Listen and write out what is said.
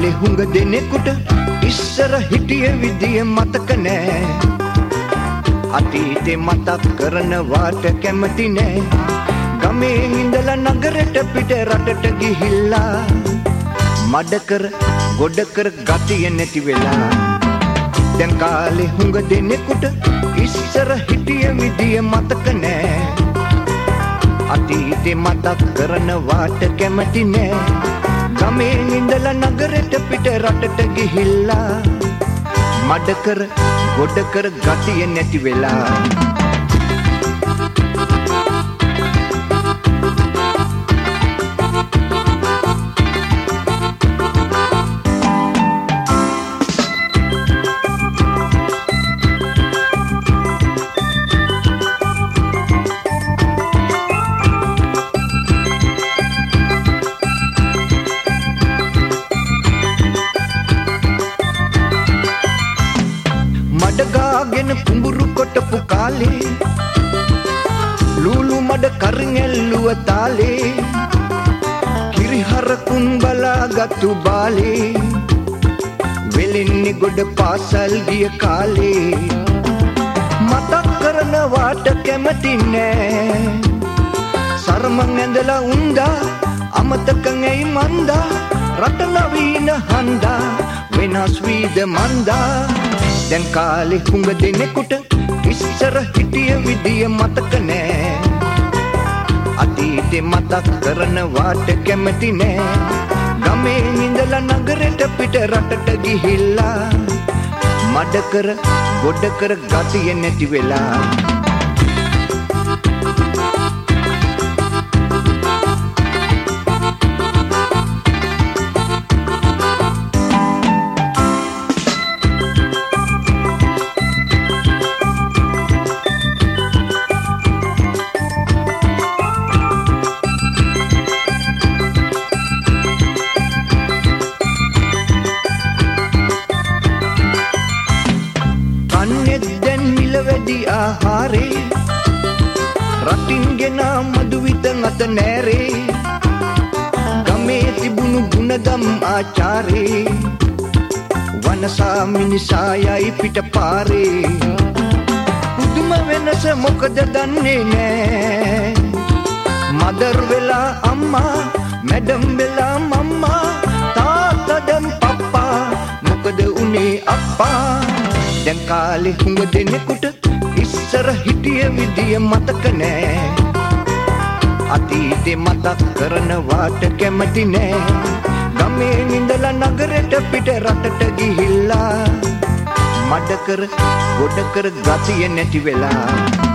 කාලේ හුඟ දෙනෙකුට ඉස්සර හිටිය විදිය මතක නෑ. අතීතේ මතක් කරනවාට කැමති නෑ. ගමේ ඉඳලා නගරෙට පිට රටට ගිහිල්ලා මඩ කර ගොඩ කර ගතිය නැති වෙලා. දැන් කාලේ හුඟ දෙනෙකුට ඉස්සර හිටිය විදිය මතක නෑ. අතීතේ මතක් කරනවාට කැමති නෑ. ගමේ ඉඳලා නගරෙට පිට රටට ගිහිල්ලා මඩ කර ගොඩ කර ගතිය නැති වෙලා. මඩගාගෙන කුඹුරු කොටපු කාලේ ලූලු මඩ කරින්ඇල්ලුව තාලේ කිරිහරකුන් බලාගත්තු බාලේ වෙලෙන්නේ ගොඩ පාසල් ගිය කාලේ මතක් කරනවාට කැමති නෑ. සරමන් ඇඳලා උන්දා අමතකන් ඇයි මන්දා රට නවීන හන්දා වෙනස් වීද මන්දා. දැන් කාලේ හුඟ දෙනෙකුට ඉස්සර හිටිය විදිය මතක නෑ. අතීතේ මතක් කරනවාට කැමති නෑ. ගමේ ඉඳලා නගරෙට පිට රටට ගිහිල්ලා මඩ කර ගොඩ කර ගතිය නැති වෙලා. වැඩි ආහාරේ රටින් ගෙන මදුවිත නැත නෑරේ. ගමේ තිබුණු ගුණදම් ආචාරේ වනසා මිනිසායයි පිට පාරේ. පුදුම වෙනස මොකද දන්නේ නෑ. මදර් වෙලා අම්මා මැඩම් වෙලා මම්මා තාත්තා දැන් පප්පා මොකද උනේ අප්පා. දැන් කාලේ හුඟ දෙනෙකුට ඉස්සර හිටිය විදිය මතක නෑ. අතීතේ මතක් කරනවාට කැමති නෑ. ගමේ ඉඳලා නගරෙට පිට රටට ගිහිල්ලා මඩ කර ගොඩ කර ගතිය නැති වෙලා.